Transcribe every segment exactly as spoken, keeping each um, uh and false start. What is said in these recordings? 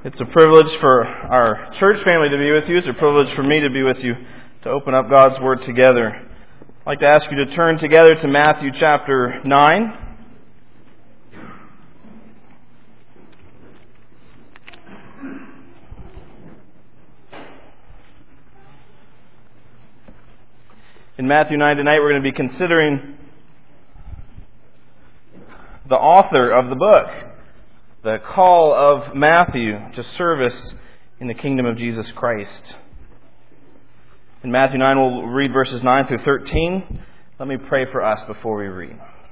It's a privilege for our church family to be with you. It's a privilege for me to be with you, to open up God's Word together. I'd like to ask you to turn together to Matthew chapter nine. In Matthew nine tonight, we're going to be considering the author of the book, the call of Matthew to service in the kingdom of Jesus Christ. In Matthew nine, we'll read verses nine through thirteen. Let me pray for us before we read.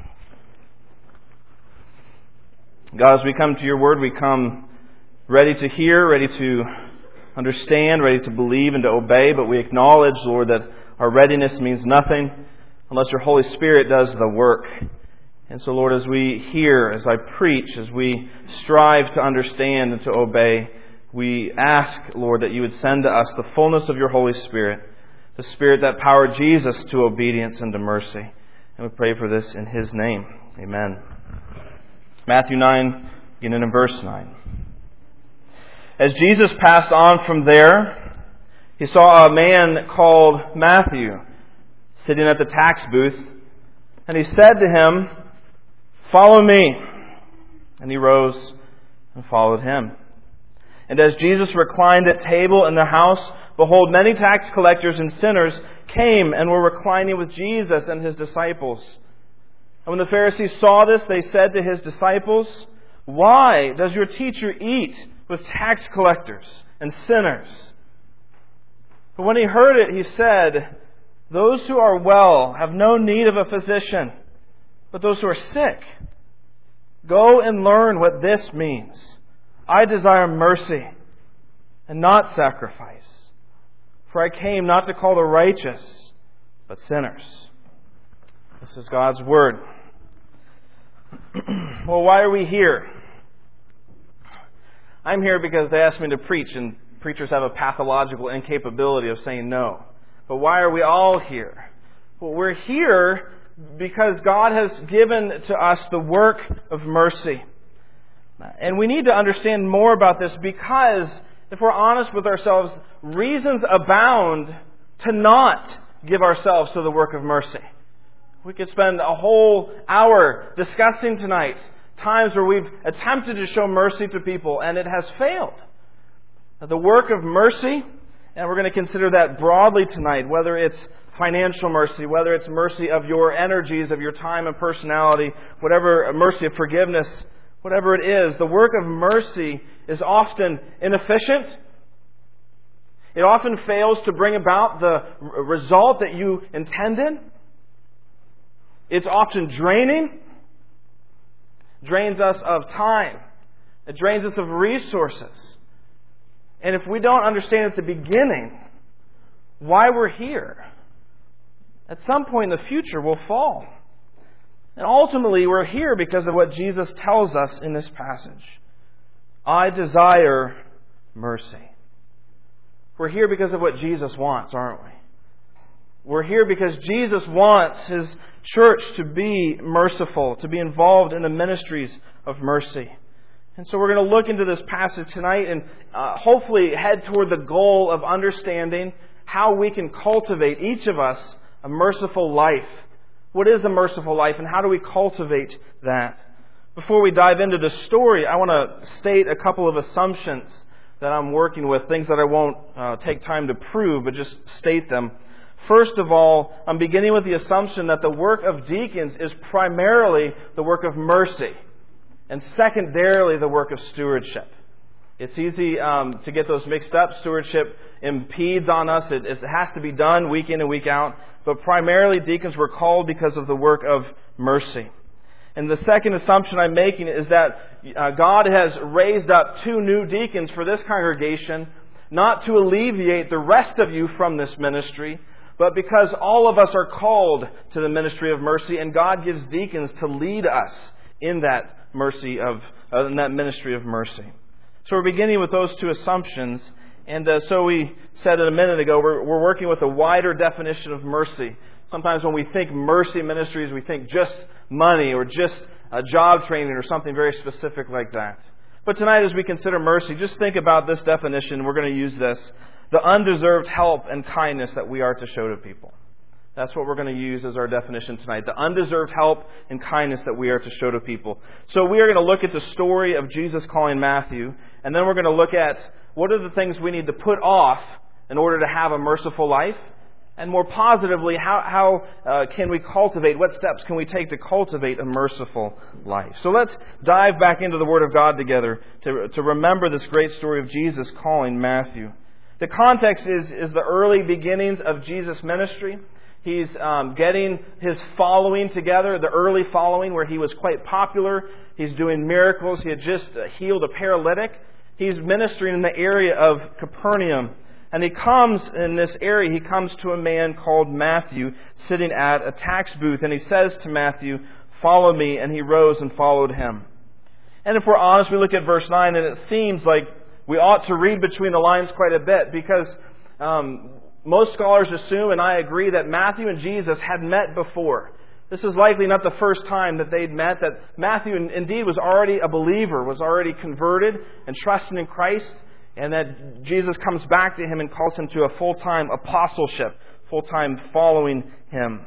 God, as we come to your word, we come ready to hear, ready to understand, ready to believe and to obey, but we acknowledge, Lord, that our readiness means nothing unless your Holy Spirit does the work. And so, Lord, as we hear, as I preach, as we strive to understand and to obey, we ask, Lord, that you would send to us the fullness of your Holy Spirit, the Spirit that powered Jesus to obedience and to mercy. And we pray for this in His name. Amen. Matthew nine, beginning in verse nine. As Jesus passed on from there, he saw a man called Matthew sitting at the tax booth, and he said to him, "Follow me." And he rose and followed him. And as Jesus reclined at table in the house, behold, many tax collectors and sinners came and were reclining with Jesus and his disciples. And when the Pharisees saw this, they said to his disciples, "Why does your teacher eat with tax collectors and sinners?" But when he heard it, he said, "Those who are well have no need of a physician, but those who are sick. Go and learn what this means. I desire mercy and not sacrifice. For I came not to call the righteous, but sinners." This is God's Word. Well, why are we here? I'm here because they asked me to preach, and preachers have a pathological incapability of saying no. But why are we all here? Well, we're here because God has given to us the work of mercy. And we need to understand more about this because, if we're honest with ourselves, reasons abound to not give ourselves to the work of mercy. We could spend a whole hour discussing tonight times where we've attempted to show mercy to people and it has failed. The work of mercy, and we're going to consider that broadly tonight, whether it's financial mercy, whether it's mercy of your energies, of your time and personality, whatever mercy of forgiveness, whatever it is, the work of mercy is often inefficient. It often fails to bring about the result that you intended. It's often draining. It drains us of time. It drains us of resources. And if we don't understand at the beginning why we're here, at some point in the future we'll fall. And ultimately we're here because of what Jesus tells us in this passage. I desire mercy. We're here because of what Jesus wants, aren't we? We're here because Jesus wants His church to be merciful, to be involved in the ministries of mercy. And so we're going to look into this passage tonight and uh, hopefully head toward the goal of understanding how we can cultivate, each of us, a merciful life. What is a merciful life and how do we cultivate that? Before we dive into the story, I want to state a couple of assumptions that I'm working with, things that I won't uh, take time to prove, but just state them. First of all, I'm beginning with the assumption that the work of deacons is primarily the work of mercy, and secondarily the work of stewardship. It's easy um, to get those mixed up. Stewardship impedes on us. It, it has to be done week in and week out. But primarily deacons were called because of the work of mercy. And the second assumption I'm making is that uh, God has raised up two new deacons for this congregation, not to alleviate the rest of you from this ministry, but because all of us are called to the ministry of mercy, and God gives deacons to lead us in that mercy of uh, in that ministry of mercy. So we're beginning with those two assumptions, and uh, so we said it a minute ago, we're, we're working with a wider definition of mercy. Sometimes when we think mercy ministries, we think just money or just a job training or something very specific like that. But tonight, as we consider mercy, just think about this definition. We're going to use this. The undeserved help and kindness that we are to show to people. That's what we're going to use as our definition tonight. The undeserved help and kindness that we are to show to people. So we are going to look at the story of Jesus calling Matthew, and then we're going to look at what are the things we need to put off in order to have a merciful life, and more positively, how, how uh, can we cultivate, what steps can we take to cultivate a merciful life. So let's dive back into the Word of God together to, to remember this great story of Jesus calling Matthew. The context is, is the early beginnings of Jesus' ministry. He's um, getting his following together, the early following where he was quite popular. He's doing miracles. He had just healed a paralytic. He's ministering in the area of Capernaum. And he comes in this area, he comes to a man called Matthew sitting at a tax booth. And he says to Matthew, "Follow me." And he rose and followed him. And if we're honest, we look at verse nine and it seems like we ought to read between the lines quite a bit because um, most scholars assume, and I agree, that Matthew and Jesus had met before. This is likely not the first time that they'd met, that Matthew indeed was already a believer, was already converted and trusting in Christ, and that Jesus comes back to him and calls him to a full-time apostleship, full-time following him.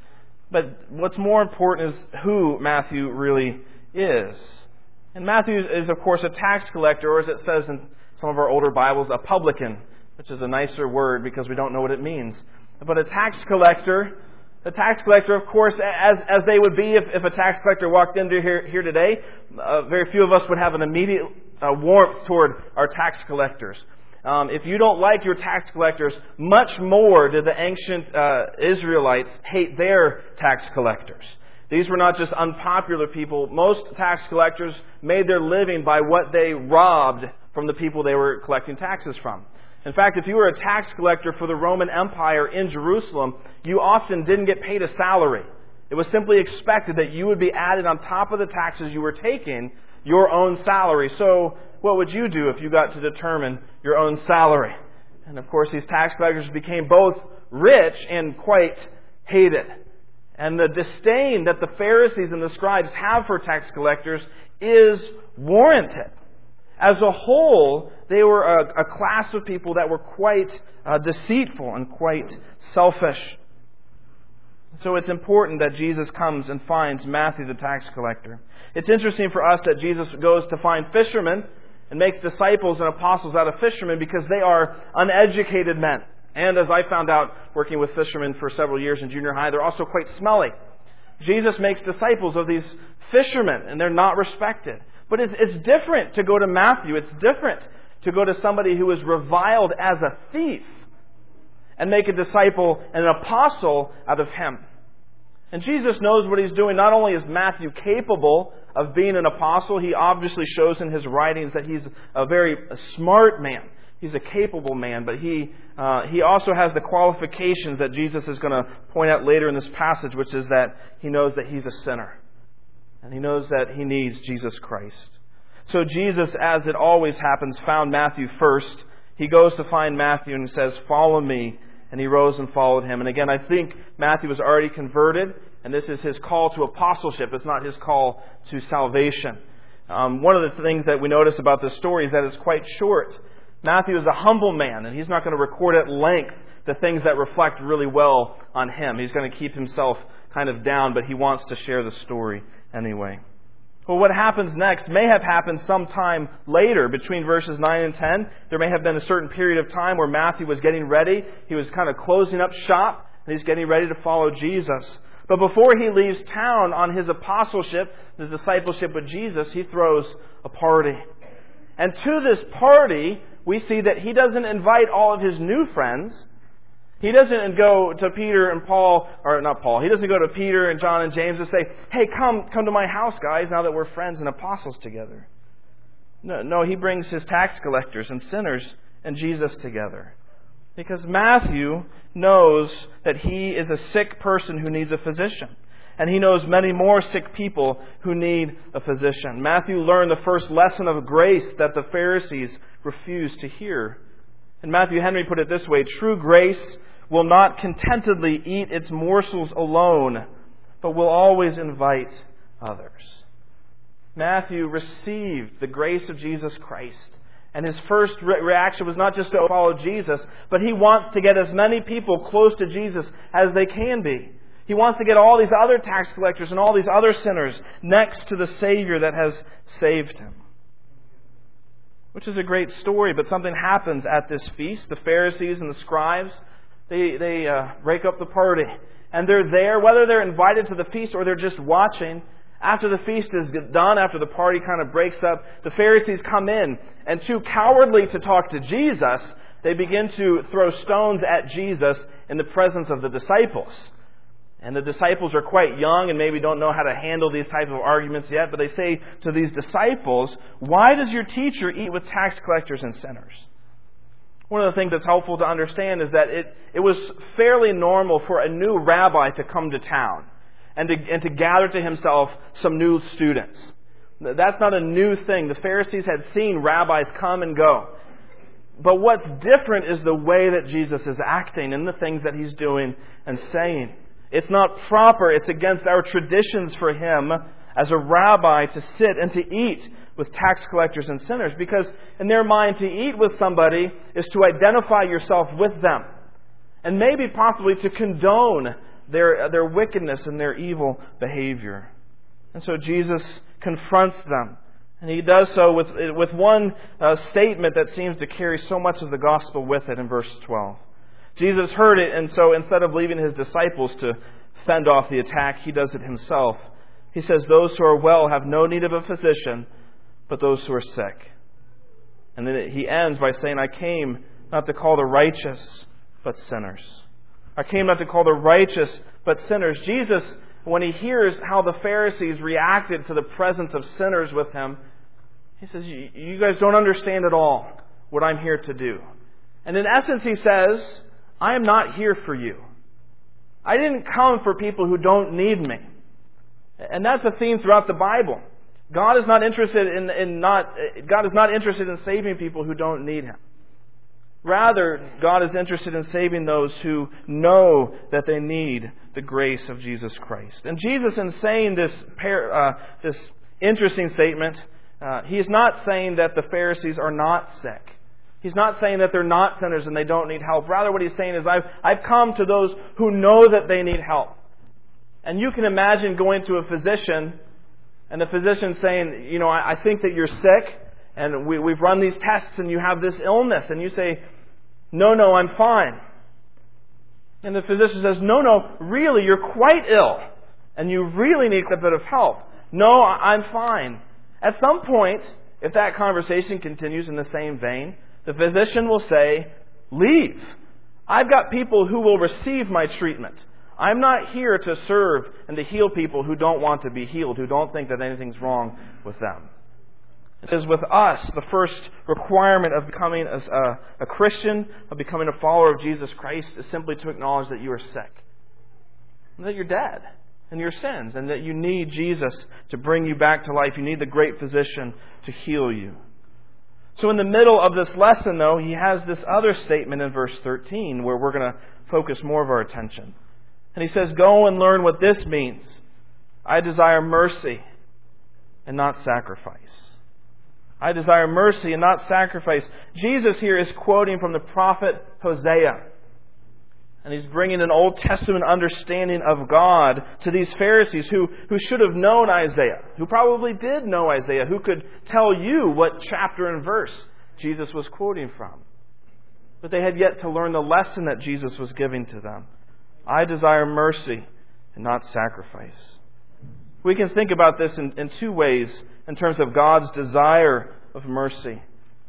But what's more important is who Matthew really is. And Matthew is, of course, a tax collector, or as it says in some of our older Bibles, a publican, which is a nicer word because we don't know what it means. But a tax collector, a tax collector, of course, as as they would be if, if a tax collector walked into here, here today, uh, very few of us would have an immediate uh, warmth toward our tax collectors. Um, if you don't like your tax collectors, much more did the ancient uh, Israelites hate their tax collectors. These were not just unpopular people. Most tax collectors made their living by what they robbed from the people they were collecting taxes from. In fact, if you were a tax collector for the Roman Empire in Jerusalem, you often didn't get paid a salary. It was simply expected that you would be added on top of the taxes you were taking your own salary. So what would you do if you got to determine your own salary? And of course, these tax collectors became both rich and quite hated. And the disdain that the Pharisees and the scribes have for tax collectors is warranted. As a whole, they were a, a class of people that were quite uh, deceitful and quite selfish. So it's important that Jesus comes and finds Matthew the tax collector. It's interesting for us that Jesus goes to find fishermen and makes disciples and apostles out of fishermen because they are uneducated men. And as I found out working with fishermen for several years in junior high, they're also quite smelly. Jesus makes disciples of these fishermen, and they're not respected. But it's, it's different to go to Matthew. It's different to go to somebody who is reviled as a thief and make a disciple and an apostle out of him. And Jesus knows what he's doing. Not only is Matthew capable of being an apostle, he obviously shows in his writings that he's a very smart man. He's a capable man, but he uh, he also has the qualifications that Jesus is going to point out later in this passage, which is that he knows that he's a sinner. And he knows that he needs Jesus Christ. So Jesus, as it always happens, found Matthew first. He goes to find Matthew and says, "Follow me." And he rose and followed him. And again, I think Matthew was already converted, and this is his call to apostleship. It's not his call to salvation. Um, one of the things that we notice about this story is that it's quite short. Matthew is a humble man, and he's not going to record at length the things that reflect really well on him. He's going to keep himself kind of down, but he wants to share the story anyway. Well, what happens next may have happened sometime later, between verses nine and ten. There may have been a certain period of time where Matthew was getting ready. He was kind of closing up shop, and he's getting ready to follow Jesus. But before he leaves town on his apostleship, his discipleship with Jesus, he throws a party. And to this party, we see that he doesn't invite all of his new friends. He doesn't go to Peter and Paul, or not Paul, he doesn't go to Peter and John and James and say, "Hey, come come to my house, guys, now that we're friends and apostles together." No, no, he brings his tax collectors and sinners and Jesus together. Because Matthew knows that he is a sick person who needs a physician. And he knows many more sick people who need a physician. Matthew learned the first lesson of grace that the Pharisees refused to hear. And Matthew Henry put it this way: true grace will not contentedly eat its morsels alone, but will always invite others. Matthew received the grace of Jesus Christ. And his first re- reaction was not just to follow Jesus, but he wants to get as many people close to Jesus as they can be. He wants to get all these other tax collectors and all these other sinners next to the Savior that has saved him. Which is a great story, but something happens at this feast. The Pharisees and the scribes, they, they uh, break up the party. And they're there, whether they're invited to the feast or they're just watching. After the feast is done, after the party kind of breaks up, the Pharisees come in, and too cowardly to talk to Jesus, they begin to throw stones at Jesus in the presence of the disciples. And the disciples are quite young and maybe don't know how to handle these types of arguments yet, but they say to these disciples, "Why does your teacher eat with tax collectors and sinners?" One of the things that's helpful to understand is that it, it was fairly normal for a new rabbi to come to town and to, and to gather to himself some new students. That's not a new thing. The Pharisees had seen rabbis come and go. But what's different is the way that Jesus is acting and the things that He's doing and saying. It's not proper. It's against our traditions for Him as a rabbi to sit and to eat with tax collectors and sinners. Because in their mind, to eat with somebody is to identify yourself with them. And maybe possibly to condone their, their wickedness and their evil behavior. And so Jesus confronts them. And He does so with, with one uh, statement that seems to carry so much of the gospel with it in verse twelve. Jesus heard it, and so instead of leaving His disciples to fend off the attack, He does it Himself. He says, "Those who are well have no need of a physician, but those who are sick." And then He ends by saying, "I came not to call the righteous, but sinners." I came not to call the righteous, but sinners. Jesus, when He hears how the Pharisees reacted to the presence of sinners with Him, He says, "You guys don't understand at all what I'm here to do." And in essence, He says, "I am not here for you. I didn't come for people who don't need me." And that's a theme throughout the Bible. God is not interested in, in not God is not interested in saving people who don't need Him. Rather, God is interested in saving those who know that they need the grace of Jesus Christ. And Jesus, in saying this par, uh, this interesting statement, uh, He is not saying that the Pharisees are not sick. He's not saying that they're not sinners and they don't need help. Rather, what He's saying is, I've, I've come to those who know that they need help. And you can imagine going to a physician and the physician saying, "You know, I, I think that you're sick and we, we've run these tests and you have this illness." And you say, "No, no, I'm fine." And the physician says, "No, no, really, you're quite ill and you really need a bit of help." "No, I'm fine." At some point, if that conversation continues in the same vein, the physician will say, "Leave. I've got people who will receive my treatment. I'm not here to serve and to heal people who don't want to be healed, who don't think that anything's wrong with them." It is with us, the first requirement of becoming a, a, a Christian, of becoming a follower of Jesus Christ, is simply to acknowledge that you are sick. And that you're dead in your sins. And that you need Jesus to bring you back to life. You need the great physician to heal you. So in the middle of this lesson, though, He has this other statement in verse thirteen where we're going to focus more of our attention. And He says, "Go and learn what this means. I desire mercy and not sacrifice." I desire mercy and not sacrifice. Jesus here is quoting from the prophet Hosea. And he's bringing an Old Testament understanding of God to these Pharisees who, who should have known Isaiah, who probably did know Isaiah, who could tell you what chapter and verse Jesus was quoting from. But they had yet to learn the lesson that Jesus was giving to them. I desire mercy and not sacrifice. We can think about this in, in two ways in terms of God's desire of mercy.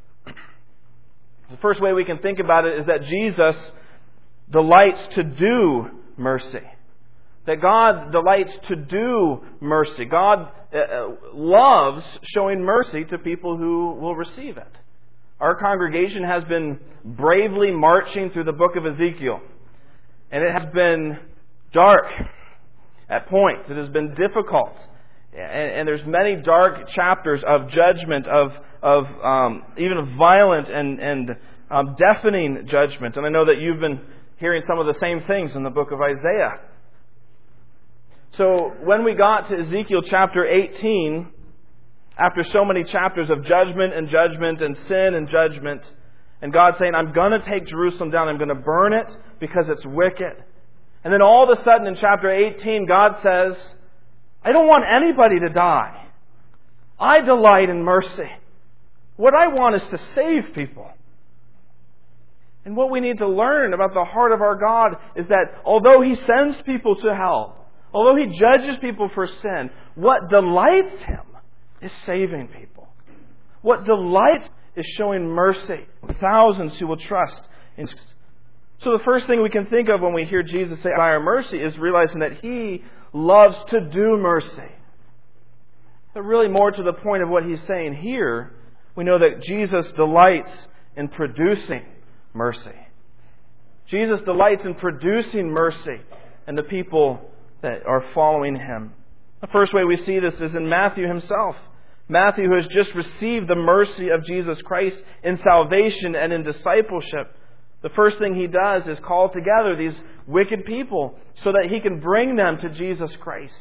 The first way we can think about it is that Jesus delights to do mercy. That God delights to do mercy. God uh, loves showing mercy to people who will receive it. Our congregation has been bravely marching through the book of Ezekiel. And it has been dark at points. It has been difficult. And, and there's many dark chapters of judgment, of, of um, even of violent and, and um, deafening judgment. And I know that you've been hearing some of the same things in the book of Isaiah. So when we got to Ezekiel chapter eighteen, after so many chapters of judgment and judgment and sin and judgment. And God saying, I'm going to take Jerusalem down. I'm going to burn it because it's wicked. And then all of a sudden in chapter eighteen, God says, I don't want anybody to die. I delight in mercy. What I want is to save people. And what we need to learn about the heart of our God is that although He sends people to hell, although He judges people for sin, what delights Him is saving people. What delights is showing mercy to thousands who will trust in. So the first thing we can think of when we hear Jesus say, by our mercy, is realizing that He loves to do mercy. But really more to the point of what He's saying here, we know that Jesus delights in producing mercy. Jesus delights in producing mercy in the people that are following Him. The first way we see this is in Matthew himself. Matthew, who has just received the mercy of Jesus Christ in salvation and in discipleship, the first thing he does is call together these wicked people so that he can bring them to Jesus Christ.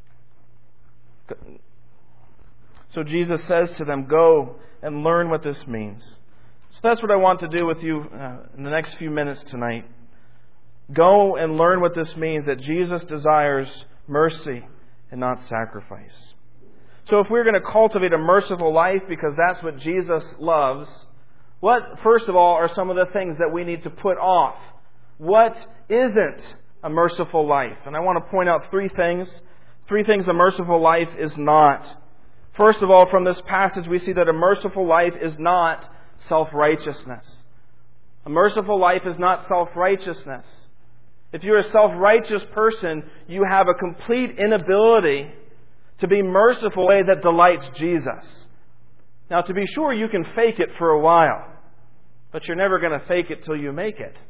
So Jesus says to them, go and learn what this means. So that's what I want to do with you uh, in the next few minutes tonight. Go and learn what this means, that Jesus desires mercy and not sacrifice. So if we're going to cultivate a merciful life because that's what Jesus loves, what, first of all, are some of the things that we need to put off? What isn't a merciful life? And I want to point out three things. Three things a merciful life is not. First of all, from this passage, we see that a merciful life is not self-righteousness. A merciful life is not self-righteousness. If you're a self-righteous person, you have a complete inability to be merciful in a way that delights Jesus. Now, to be sure, you can fake it for a while, but you're never going to fake it till you make it.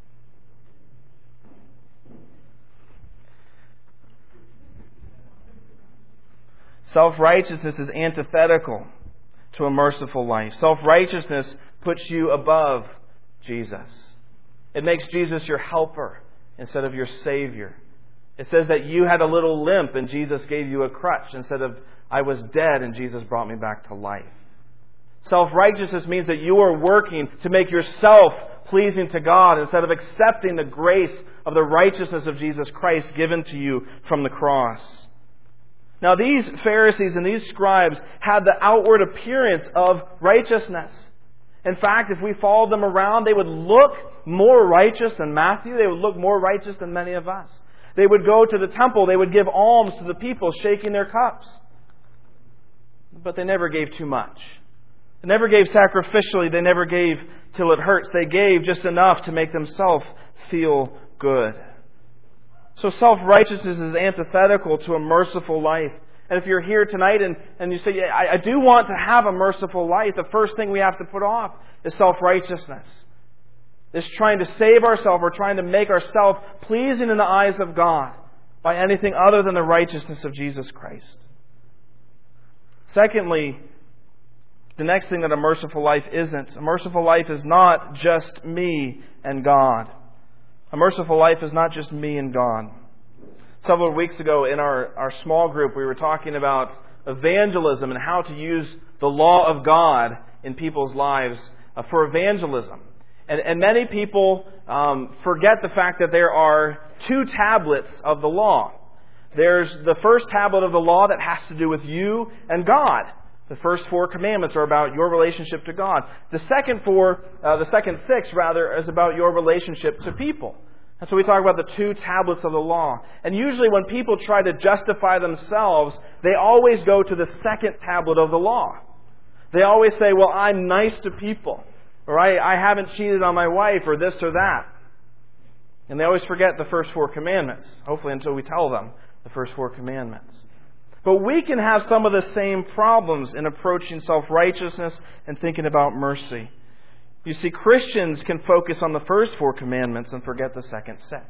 Self-righteousness is antithetical to a merciful life. Self-righteousness puts you above Jesus. It makes Jesus your helper instead of your Savior. It says that you had a little limp and Jesus gave you a crutch instead of I was dead and Jesus brought me back to life. Self-righteousness means that you are working to make yourself pleasing to God instead of accepting the grace of the righteousness of Jesus Christ given to you from the cross. Now, these Pharisees and these scribes had the outward appearance of righteousness. In fact, if we followed them around, they would look more righteous than Matthew. They would look more righteous than many of us. They would go to the temple. They would give alms to the people, shaking their cups. But they never gave too much. They never gave sacrificially. They never gave till it hurts. They gave just enough to make themselves feel good. So self-righteousness is antithetical to a merciful life. And if you're here tonight and, and you say, yeah, I, I do want to have a merciful life, the first thing we have to put off is self-righteousness. It's trying to save ourselves or trying to make ourselves pleasing in the eyes of God by anything other than the righteousness of Jesus Christ. Secondly, the next thing that a merciful life isn't. A merciful life is not just me and God. A merciful life is not just me and God. Several weeks ago in our, our small group, we were talking about evangelism and how to use the law of God in people's lives uh, for evangelism. And, and many people um, forget the fact that there are two tablets of the law. There's the first tablet of the law that has to do with you and God. The first four commandments are about your relationship to God. The second four, uh, the second six rather, is about your relationship to people. And so we talk about the two tablets of the law. And usually when people try to justify themselves, they always go to the second tablet of the law. They always say, well, I'm nice to people. Or I, I haven't cheated on my wife, or this or that. And they always forget the first four commandments. Hopefully until we tell them the first four commandments. But we can have some of the same problems in approaching self-righteousness and thinking about mercy. You see, Christians can focus on the first four commandments and forget the second six.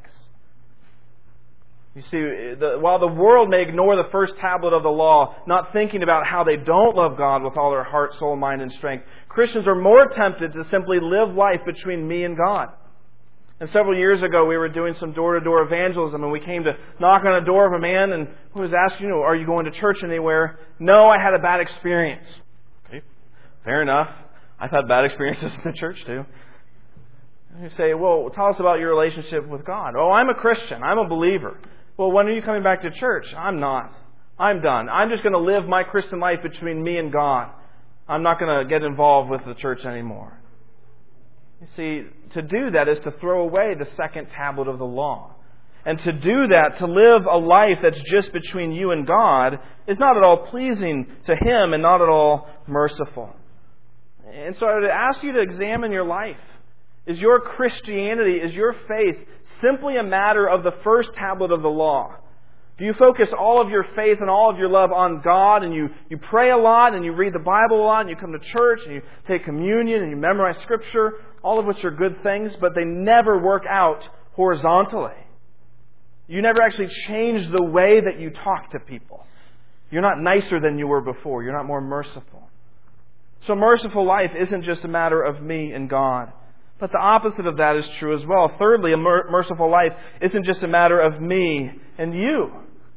You see, the, while the world may ignore the first tablet of the law, not thinking about how they don't love God with all their heart, soul, mind, and strength, Christians are more tempted to simply live life between me and God. And several years ago, we were doing some door-to-door evangelism, and we came to knock on the door of a man, and who was asking, you know, are you going to church anywhere? No, I had a bad experience. Okay, fair enough. I've had bad experiences in the church too. And you say, well, tell us about your relationship with God. Oh, I'm a Christian. I'm a believer. Well, when are you coming back to church? I'm not. I'm done. I'm just going to live my Christian life between me and God. I'm not going to get involved with the church anymore. You see, to do that is to throw away the second tablet of the law. And to do that, to live a life that's just between you and God, is not at all pleasing to Him and not at all merciful. And so I would ask you to examine your life. Is your Christianity, is your faith simply a matter of the first tablet of the law? Do you focus all of your faith and all of your love on God, and you, you pray a lot, and you read the Bible a lot, and you come to church, and you take communion, and you memorize Scripture, all of which are good things, but they never work out horizontally. You never actually change the way that you talk to people. You're not nicer than you were before. You're not more merciful. So merciful life isn't just a matter of me and God. But the opposite of that is true as well. Thirdly, a mer- merciful life isn't just a matter of me and you.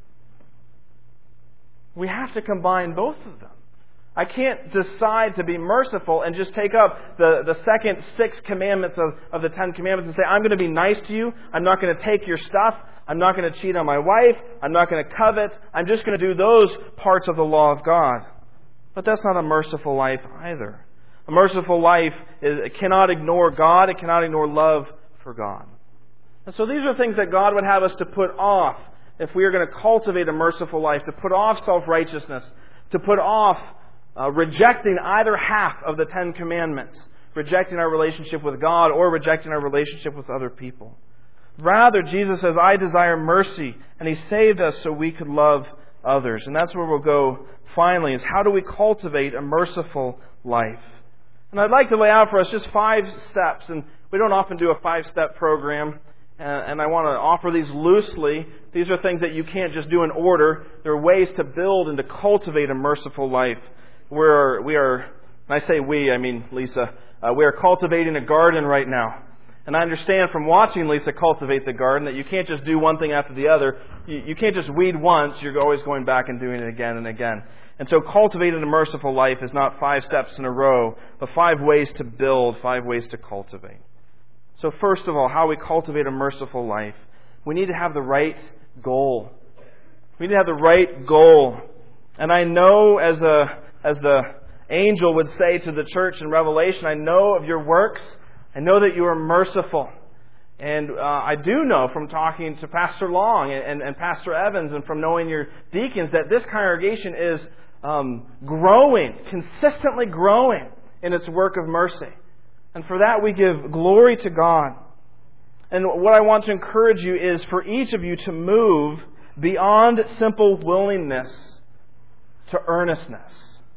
We have to combine both of them. I can't decide to be merciful and just take up the, the second six commandments of, of the Ten Commandments and say, I'm going to be nice to you. I'm not going to take your stuff. I'm not going to cheat on my wife. I'm not going to covet. I'm just going to do those parts of the law of God. But that's not a merciful life either. A merciful life is, it cannot ignore God. It cannot ignore love for God. And so these are things that God would have us to put off if we are going to cultivate a merciful life, to put off self-righteousness, to put off uh, rejecting either half of the Ten Commandments, rejecting our relationship with God or rejecting our relationship with other people. Rather, Jesus says, I desire mercy, and He saved us so we could love others. And that's where we'll go finally, is how do we cultivate a merciful life? And I'd like to lay out for us just five steps, and we don't often do a five-step program, and I want to offer these loosely. These are things that you can't just do in order. There are ways to build and to cultivate a merciful life. We're, we are, when I say we, I mean Lisa, uh, we are cultivating a garden right now. And I understand from watching Lisa cultivate the garden that you can't just do one thing after the other. You, you can't just weed once. You're always going back and doing it again and again. And so cultivating a merciful life is not five steps in a row, but five ways to build, five ways to cultivate. So first of all, how we cultivate a merciful life. We need to have the right goal. We need to have the right goal. And I know, as a as the angel would say to the church in Revelation, I know of your works. I know that you are merciful. And uh, I do know from talking to Pastor Long and, and, and Pastor Evans and from knowing your deacons that this congregation is um, growing, consistently growing in its work of mercy. And for that we give glory to God. And what I want to encourage you is for each of you to move beyond simple willingness to earnestness.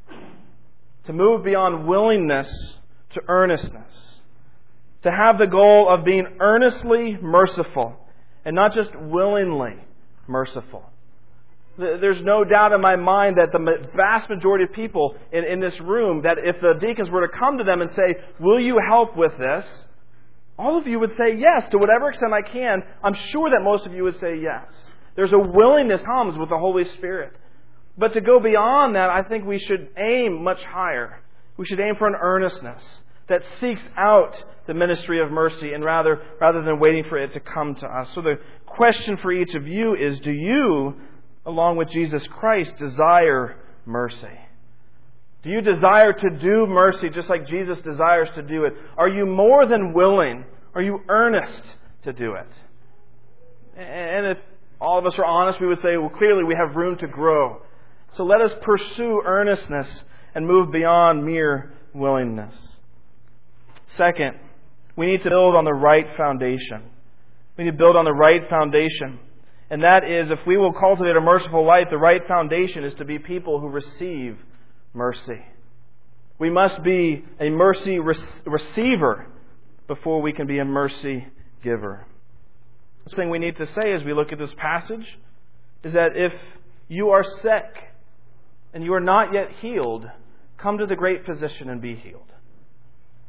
To move beyond willingness to earnestness. To have the goal of being earnestly merciful and not just willingly merciful. There's no doubt in my mind that the vast majority of people in, in this room, that if the deacons were to come to them and say, will you help with this? All of you would say yes. To whatever extent I can, I'm sure that most of you would say yes. There's a willingness comes with the Holy Spirit. But to go beyond that, I think we should aim much higher. We should aim for an earnestness that seeks out the ministry of mercy and rather, rather than waiting for it to come to us. So the question for each of you is, do you, along with Jesus Christ, desire mercy? Do you desire to do mercy just like Jesus desires to do it? Are you more than willing? Are you earnest to do it? And if all of us are honest, we would say, well, clearly we have room to grow. So let us pursue earnestness and move beyond mere willingness. Second, we need to build on the right foundation. We need to build on the right foundation. And that is, if we will cultivate a merciful life, the right foundation is to be people who receive mercy. We must be a mercy re- receiver before we can be a mercy giver. The thing we need to say as we look at this passage is that if you are sick and you are not yet healed, come to the great physician and be healed.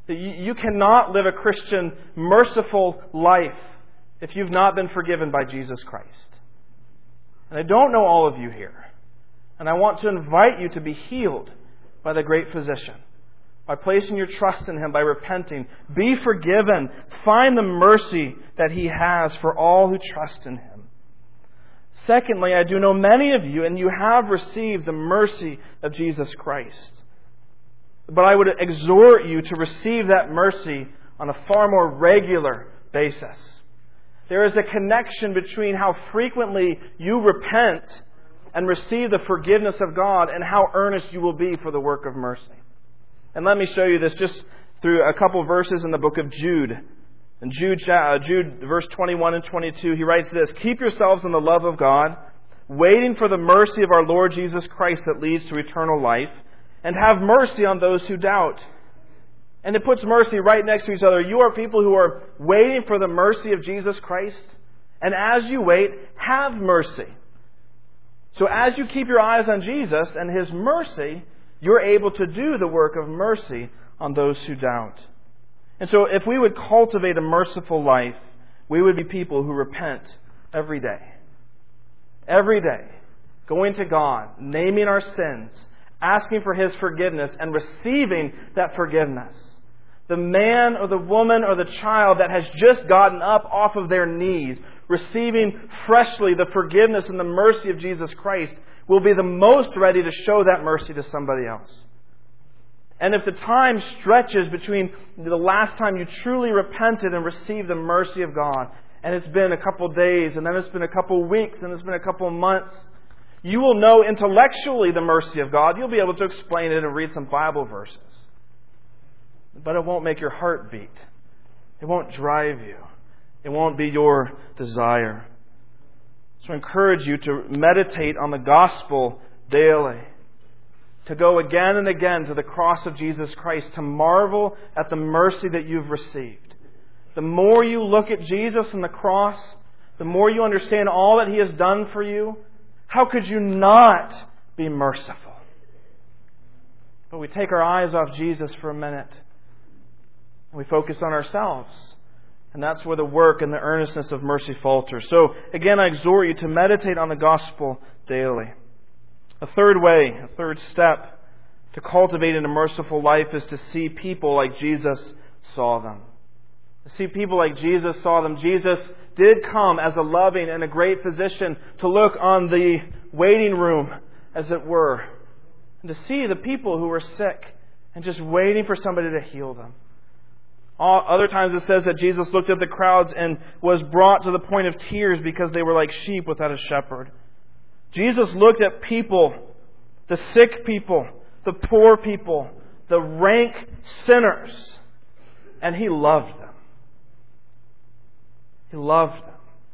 That you, you cannot live a Christian, merciful life if you've not been forgiven by Jesus Christ. And I don't know all of you here. And I want to invite you to be healed by the great physician. By placing your trust in Him, by repenting. Be forgiven. Find the mercy that He has for all who trust in Him. Secondly, I do know many of you, and you have received the mercy of Jesus Christ. But I would exhort you to receive that mercy on a far more regular basis. There is a connection between how frequently you repent and receive the forgiveness of God and how earnest you will be for the work of mercy. And let me show you this just through a couple verses in the book of Jude. In Jude, uh, Jude, verse twenty-one and twenty-two, he writes this, "Keep yourselves in the love of God, waiting for the mercy of our Lord Jesus Christ that leads to eternal life, and have mercy on those who doubt." And it puts mercy right next to each other. You are people who are waiting for the mercy of Jesus Christ. And as you wait, have mercy. So as you keep your eyes on Jesus and His mercy, you're able to do the work of mercy on those who doubt. And so if we would cultivate a merciful life, we would be people who repent every day. Every day. Going to God, naming our sins, asking for His forgiveness, and receiving that forgiveness. The man or the woman or the child that has just gotten up off of their knees, receiving freshly the forgiveness and the mercy of Jesus Christ, will be the most ready to show that mercy to somebody else. And if the time stretches between the last time you truly repented and received the mercy of God, and it's been a couple days, and then it's been a couple weeks, and it's been a couple months, you will know intellectually the mercy of God. You'll be able to explain it and read some Bible verses. But it won't make your heart beat. It won't drive you. It won't be your desire. So I encourage you to meditate on the gospel daily. To go again and again to the cross of Jesus Christ. To marvel at the mercy that you've received. The more you look at Jesus and the cross, the more you understand all that He has done for you, how could you not be merciful? But we take our eyes off Jesus for a minute. And we focus on ourselves. And that's where the work and the earnestness of mercy falters. So, again, I exhort you to meditate on the gospel daily. A third way, a third step to cultivating a merciful life is to see people like Jesus saw them. To see people like Jesus saw them. Jesus did come as a loving and a great physician to look on the waiting room, as it were, and to see the people who were sick and just waiting for somebody to heal them. All, other times it says that Jesus looked at the crowds and was brought to the point of tears because they were like sheep without a shepherd. Jesus looked at people, the sick people, the poor people, the rank sinners, and He loved them. He loved them.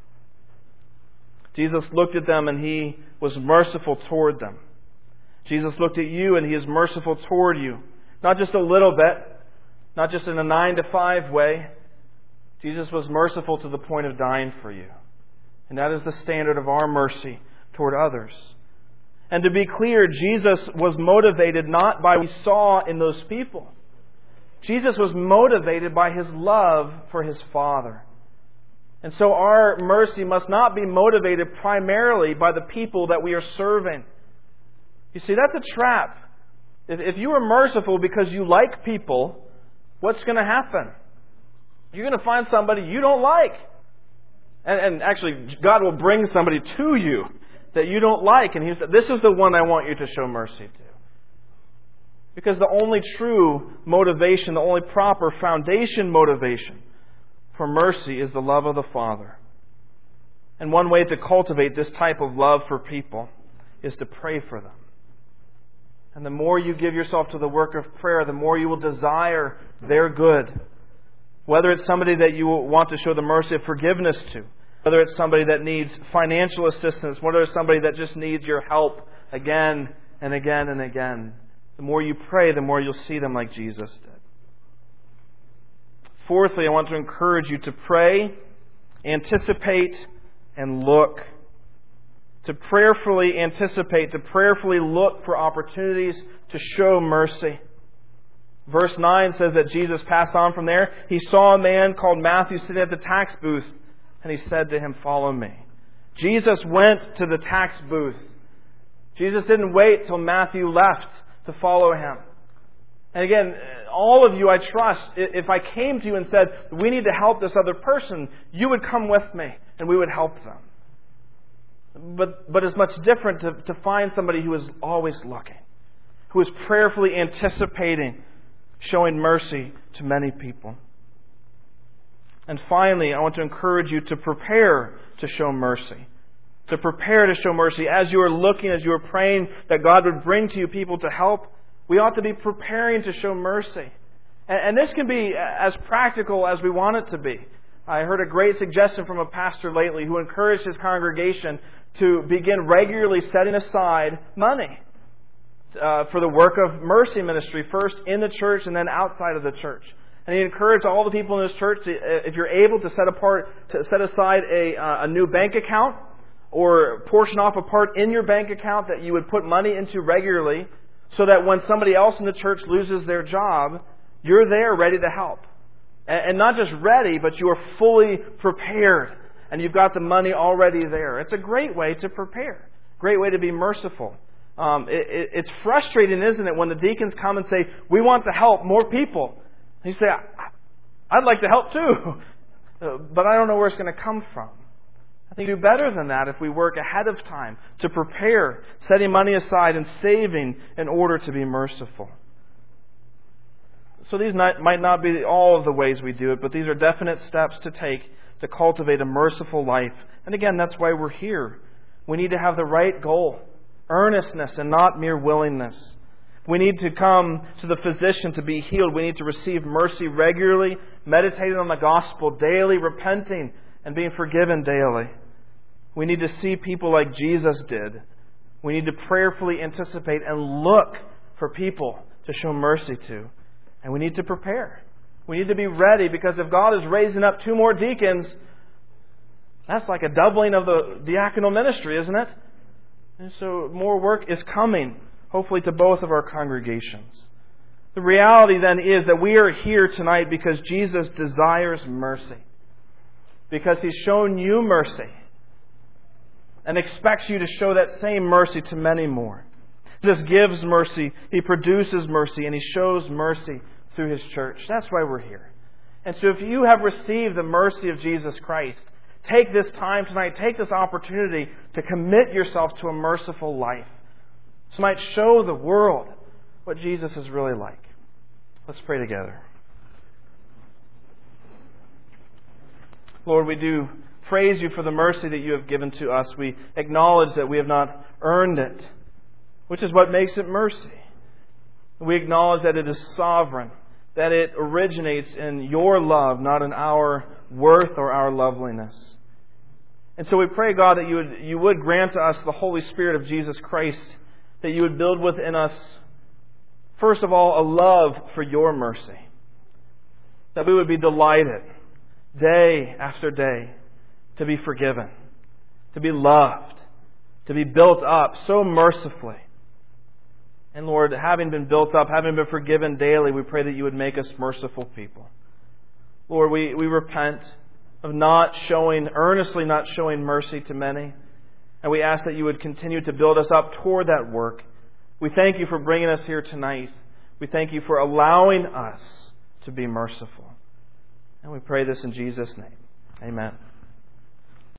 Jesus looked at them and He was merciful toward them. Jesus looked at you and He is merciful toward you. Not just a little bit. Not just in a nine to five way. Jesus was merciful to the point of dying for you. And that is the standard of our mercy toward others. And to be clear, Jesus was motivated not by what He saw in those people. Jesus was motivated by His love for His Father. And so our mercy must not be motivated primarily by the people that we are serving. You see, that's a trap. If, if you are merciful because you like people, what's going to happen? You're going to find somebody you don't like. And, and actually, God will bring somebody to you that you don't like. And He said, this is the one I want you to show mercy to. Because the only true motivation, the only proper foundation motivation for mercy is the love of the Father. And one way to cultivate this type of love for people is to pray for them. And the more you give yourself to the work of prayer, the more you will desire their good. Whether it's somebody that you want to show the mercy of forgiveness to, whether it's somebody that needs financial assistance, whether it's somebody that just needs your help again and again and again. The more you pray, the more you'll see them like Jesus did. Fourthly, I want to encourage you to pray, anticipate, and look. To prayerfully anticipate, to prayerfully look for opportunities to show mercy. Verse nine says that Jesus passed on from there. He saw a man called Matthew sitting at the tax booth, and he said to him, "Follow me." Jesus went to the tax booth. Jesus didn't wait till Matthew left to follow him. And again, all of you, I trust, if I came to you and said, we need to help this other person, you would come with me and we would help them. But but it's much different to, to find somebody who is always looking, who is prayerfully anticipating, showing mercy to many people. And finally, I want to encourage you to prepare to show mercy. To prepare to show mercy. As you are looking, as you are praying that God would bring to you people to help, we ought to be preparing to show mercy. And, and this can be as practical as we want it to be. I heard a great suggestion from a pastor lately who encouraged his congregation to begin regularly setting aside money uh, for the work of mercy ministry, first in the church and then outside of the church. And he encouraged all the people in his church, to, if you're able to set apart, to set aside a, uh, a new bank account or portion off a part in your bank account that you would put money into regularly, so that when somebody else in the church loses their job, you're there ready to help. And, and not just ready, but you are fully prepared. And you've got the money already there. It's a great way to prepare. Great way to be merciful. Um, it, it, it's frustrating, isn't it, when the deacons come and say, we want to help more people. And you say, I'd like to help too, but I don't know where it's going to come from. I think we do better than that if we work ahead of time to prepare, setting money aside and saving in order to be merciful. So these not, might not be all of the ways we do it, but these are definite steps to take to cultivate a merciful life. And again, that's why we're here. We need to have the right goal, earnestness and not mere willingness. We need to come to the physician to be healed. We need to receive mercy regularly, meditating on the gospel daily, repenting and being forgiven daily. We need to see people like Jesus did. We need to prayerfully anticipate and look for people to show mercy to. And we need to prepare. We need to be ready, because if God is raising up two more deacons, that's like a doubling of the diaconal ministry, isn't it? And so more work is coming, hopefully to both of our congregations. The reality then is that we are here tonight because Jesus desires mercy. Because He's shown you mercy and expects you to show that same mercy to many more. Jesus gives mercy, He produces mercy, and He shows mercy through His church. That's why we're here. And so if you have received the mercy of Jesus Christ, take this time tonight, take this opportunity to commit yourself to a merciful life. So you might show the world what Jesus is really like. Let's pray together. Lord, we do praise You for the mercy that You have given to us. We acknowledge that we have not earned it, which is what makes it mercy. We acknowledge that it is sovereign, that it originates in Your love, not in our worth or our loveliness. And so we pray, God, that You would, you would grant to us the Holy Spirit of Jesus Christ, that You would build within us, first of all, a love for Your mercy, that we would be delighted day after day to be forgiven, to be loved, to be built up so mercifully. And Lord, having been built up, having been forgiven daily, we pray that You would make us merciful people. Lord, we, we repent of not showing, earnestly not showing mercy to many. And we ask that You would continue to build us up toward that work. We thank You for bringing us here tonight. We thank You for allowing us to be merciful. And we pray this in Jesus' name. Amen.